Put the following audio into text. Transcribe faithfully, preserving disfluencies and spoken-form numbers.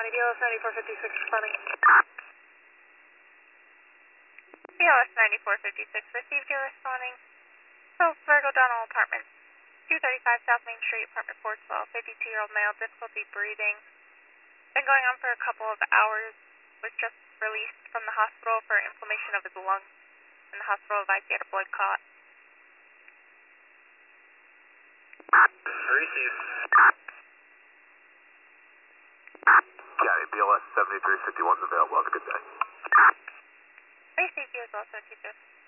B L S ninety-four fifty-six responding. B L S ninety-four fifty-six received, you're responding. So, Virgo Donald Apartments, two thirty-five South Main Street, apartment four twelve, fifty-two-year-old male, difficulty breathing. Been going on for a couple of hours, was just released from the hospital for inflammation of his lungs. In the hospital advised he had a blood clot. Received. County, B L S seventy-three fifty-one is available. Have a good day. Received you as well, sir, two fifty.